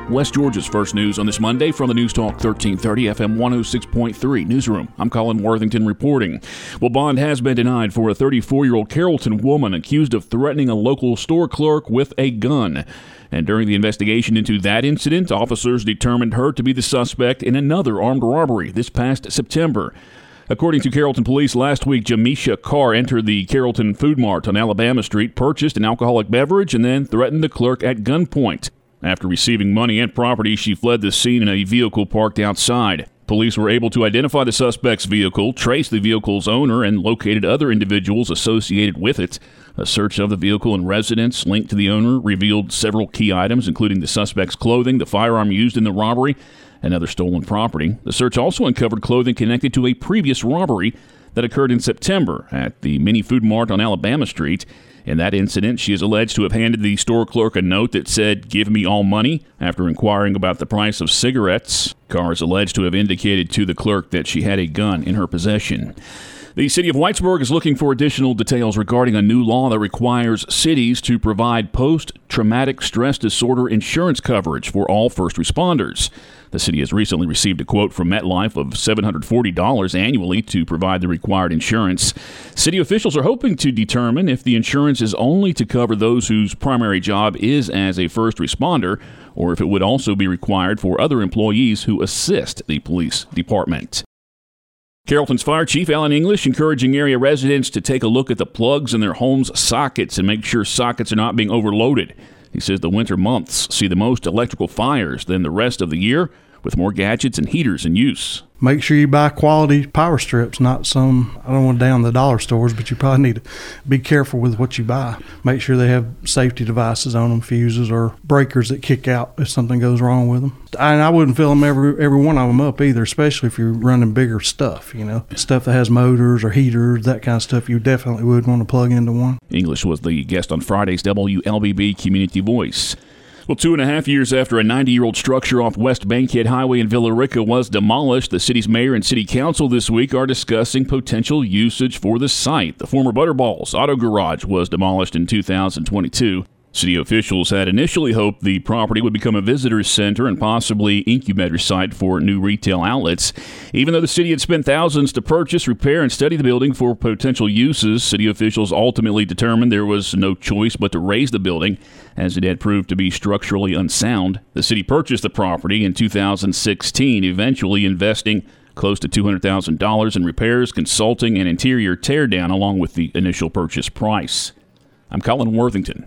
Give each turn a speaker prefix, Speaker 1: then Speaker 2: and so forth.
Speaker 1: West Georgia's first news on this Monday from the News Talk 1330 FM 106.3 Newsroom. I'm Colin Worthington reporting. Well, bond has been denied for a 34-year-old Carrollton woman accused of threatening a local store clerk with a gun. And during the investigation into that incident, officers determined her to be the suspect in another armed robbery this past September. According to Carrollton police, last week, Jamisha Carr entered the Carrollton Food Mart on Alabama Street, purchased an alcoholic beverage, and then threatened the clerk at gunpoint. After receiving money and property, she fled the scene in a vehicle parked outside. Police were able to identify the suspect's vehicle, trace the vehicle's owner, and located other individuals associated with it. A search of the vehicle and residence linked to the owner revealed several key items, including the suspect's clothing, the firearm used in the robbery, and other stolen property. The search also uncovered clothing connected to a previous robbery that occurred in September at the Mini Food Mart on Alabama Street. In that incident, she is alleged to have handed the store clerk a note that said, "Give me all money," after inquiring about the price of cigarettes. Carr is alleged to have indicated to the clerk that she had a gun in her possession. The city of Whitesburg is looking for additional details regarding a new law that requires cities to provide post-traumatic stress disorder insurance coverage for all first responders. The city has recently received a quote from MetLife of $740 annually to provide the required insurance. City officials are hoping to determine if the insurance is only to cover those whose primary job is as a first responder, or if it would also be required for other employees who assist the police department. Carrollton's Fire Chief Alan English encouraging area residents to take a look at the plugs in their homes' sockets and make sure sockets are not being overloaded. He says the winter months see the most electrical fires than the rest of the year, with more gadgets and heaters in use.
Speaker 2: Make sure you buy quality power strips, not some, I don't want to down the dollar stores, but you probably need to be careful with what you buy. Make sure they have safety devices on them, fuses or breakers that kick out if something goes wrong with them. And I wouldn't fill them every one of them up either, especially if you're running bigger stuff, stuff that has motors or heaters, that kind of stuff. You definitely would want to plug into one.
Speaker 1: English was the guest on Friday's WLBB Community Voice. Well, 2.5 years after a 90-year-old structure off West Bankhead Highway in Villa Rica was demolished, the city's mayor and city council this week are discussing potential usage for the site. The former Butterballs Auto Garage was demolished in 2022. City officials had initially hoped the property would become a visitor's center and possibly incubator site for new retail outlets. Even though the city had spent thousands to purchase, repair, and study the building for potential uses, city officials ultimately determined there was no choice but to raise the building, as it had proved to be structurally unsound. The city purchased the property in 2016, eventually investing close to $200,000 in repairs, consulting, and interior teardown along with the initial purchase price. I'm Colin Worthington.